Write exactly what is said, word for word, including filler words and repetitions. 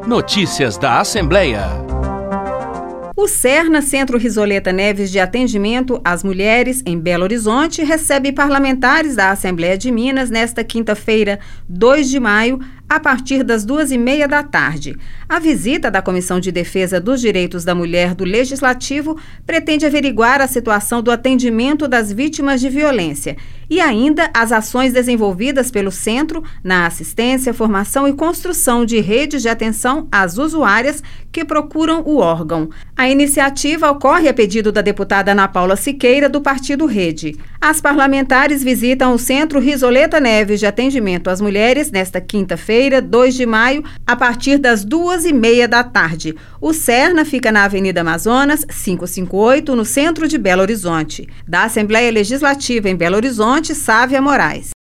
Notícias da Assembleia. O Serna, Centro Risoleta Neves de Atendimento às Mulheres, em Belo Horizonte, recebe parlamentares da Assembleia de Minas nesta quinta-feira, dois de maio, a partir das duas e meia da tarde. A visita da Comissão de Defesa dos Direitos da Mulher do Legislativo pretende averiguar a situação do atendimento das vítimas de violência e ainda as ações desenvolvidas pelo Centro na assistência, formação e construção de redes de atenção às usuárias que procuram o órgão. A iniciativa ocorre a pedido da deputada Ana Paula Siqueira, do Partido Rede. As parlamentares visitam o Centro Risoleta Neves de Atendimento às Mulheres nesta quinta-feira, dois de maio, a partir das duas e meia da tarde. O Serna fica na Avenida Amazonas, quinhentos e cinquenta e oito, no centro de Belo Horizonte. Da Assembleia Legislativa em Belo Horizonte, Sávia Moraes.